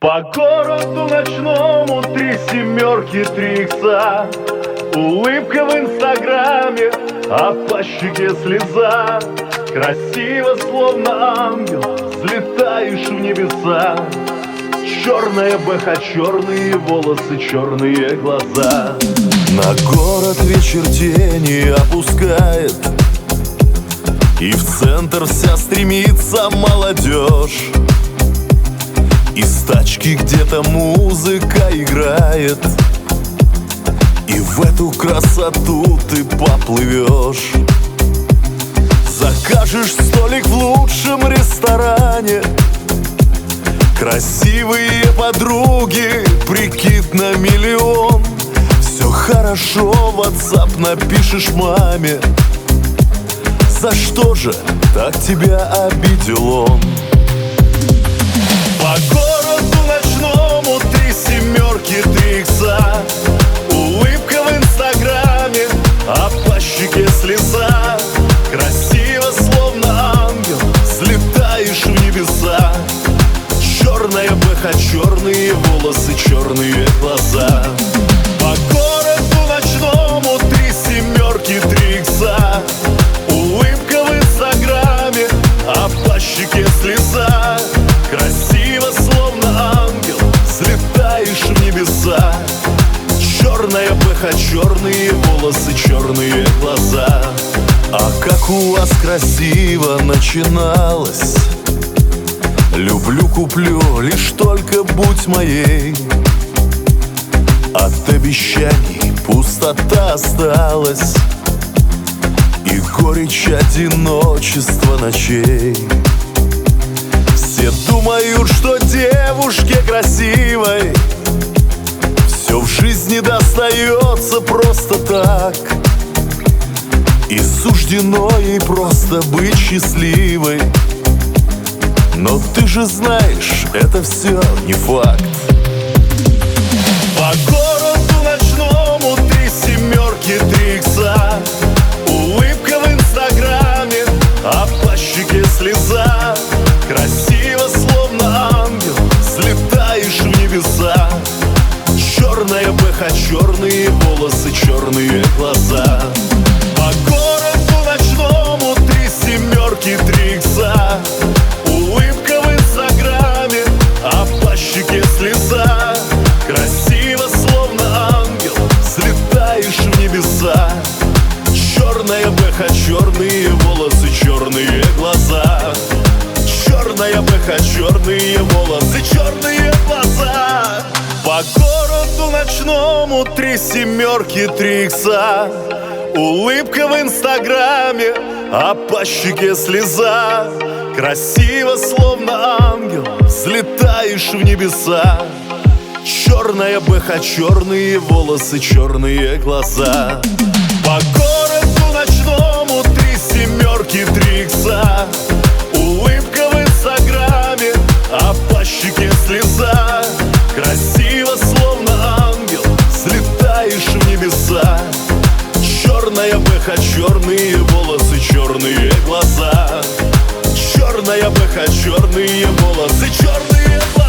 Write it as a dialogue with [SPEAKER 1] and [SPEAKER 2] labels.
[SPEAKER 1] По городу ночному 3 семерки, 3 икса. Улыбка в инстаграме, а по щеке слеза. Красиво, словно ангел, взлетаешь в небеса. Черная БХ, черные волосы, черные глаза.
[SPEAKER 2] На город вечер тени опускает, и в центр вся стремится молодежь. Из тачки где-то музыка играет, и в эту красоту ты поплывешь. Закажешь столик в лучшем ресторане, красивые подруги, прикид на миллион. Все хорошо, в WhatsApp напишешь маме. За что же так тебя обидел он?
[SPEAKER 1] По городу ночному 3 семерки, 3 икса. Улыбка в инстаграме, а по щеке слеза. Красиво, словно ангел, взлетаешь в небеса. Черная БХ, черные волосы, черные глаза. По городу ночному 3 семерки, 3 икса. Улыбка в инстаграме, а по щеке слеза. Красиво, словно ангел, взлетаешь в небеса. Черная БХ, черные волосы, черные глаза.
[SPEAKER 2] А как у вас красиво начиналось: люблю, куплю, лишь только будь моей. От обещаний пустота осталась, и горечь одиночества ночей. Все думают, что девушке красивой все в жизни достается просто так, и суждено ей просто быть счастливой. Но ты же знаешь, это все не факт.
[SPEAKER 1] По городу ночному 3 семерки, 3 икса. Улыбка в инстаграме, а по щеке слеза. Красиво, словно ангел, взлетаешь в небеса. Черная БХ, черные волосы, черные глаза. По городу ночному 3 семерки, 3 икса. Улыбка в инстаграме, а по щеке слеза. Красиво, словно ангел, взлетаешь в небеса. Черная БХ, черные волосы, черные глаза. Черная БХ, черные волосы, черные глаза. По городу ночному 3 семерки, 3 икса. Улыбка в инстаграме, а по щеке слеза. Красиво, словно ангел, взлетаешь в небеса. Черная БХ, черные волосы, черные глаза. По городу ночному 3 семерки, 3 икса. Улыбка в инстаграме, а по щеке слеза. Красиво, словно ангел, взлетаешь в небеса. Черная БХ, черные волосы, черные глаза. Черная БХ, черные волосы, черные глаза.